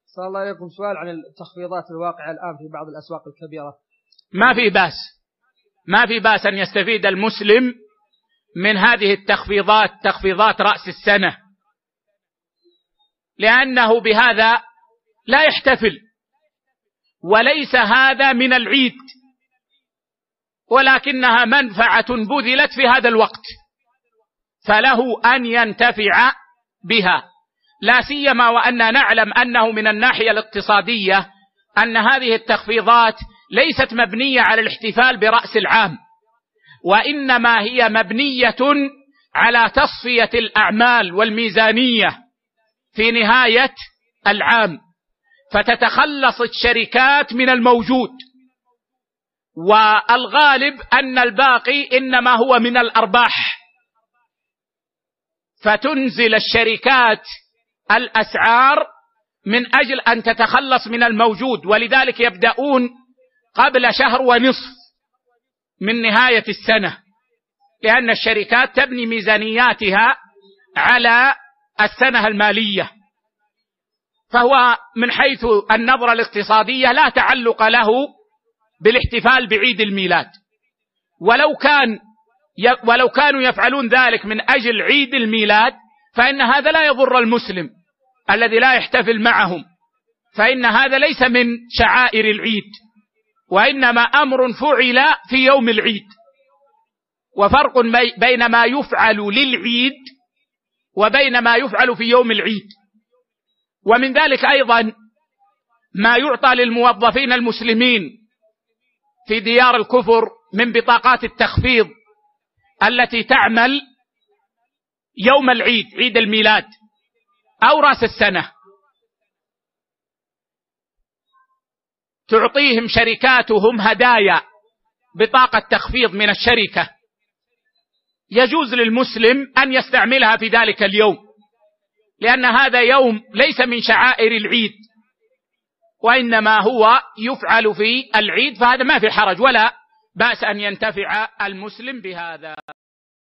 صلى الله عليكم. سؤال عن التخفيضات الواقعة الآن في بعض الأسواق الكبيرة. ما في بأس أن يستفيد المسلم من هذه التخفيضات، تخفيضات رأس السنة، لأنه بهذا لا يحتفل، وليس هذا من العيد، ولكنها منفعة بذلت في هذا الوقت، فله أن ينتفع بها، لا سيما وأننا نعلم أنه من الناحية الاقتصادية أن هذه التخفيضات ليست مبنية على الاحتفال برأس العام، وإنما هي مبنية على تصفية الأعمال والميزانية في نهاية العام، فتتخلص الشركات من الموجود، والغالب أن الباقي إنما هو من الأرباح، فتنزل الشركات الأسعار من أجل أن تتخلص من الموجود، ولذلك يبدأون قبل شهر ونصف من نهاية السنة، لأن الشركات تبني ميزانياتها على السنة المالية، فهو من حيث النظرة الاقتصادية لا تعلق له بالاحتفال بعيد الميلاد، ولو كانوا يفعلون ذلك من أجل عيد الميلاد فإن هذا لا يضر المسلم الذي لا يحتفل معهم، فإن هذا ليس من شعائر العيد، وإنما أمر فعل في يوم العيد، وفرق بين ما يفعل للعيد وبين ما يفعل في يوم العيد. ومن ذلك أيضا ما يعطى للموظفين المسلمين في ديار الكفر من بطاقات التخفيض التي تعمل يوم العيد، عيد الميلاد أو رأس السنة، تعطيهم شركاتهم هدايا بطاقة تخفيض من الشركة، يجوز للمسلم أن يستعملها في ذلك اليوم، لأن هذا يوم ليس من شعائر العيد، وإنما هو يفعل في العيد، فهذا ما في حرج ولا بأس أن ينتفع المسلم بهذا.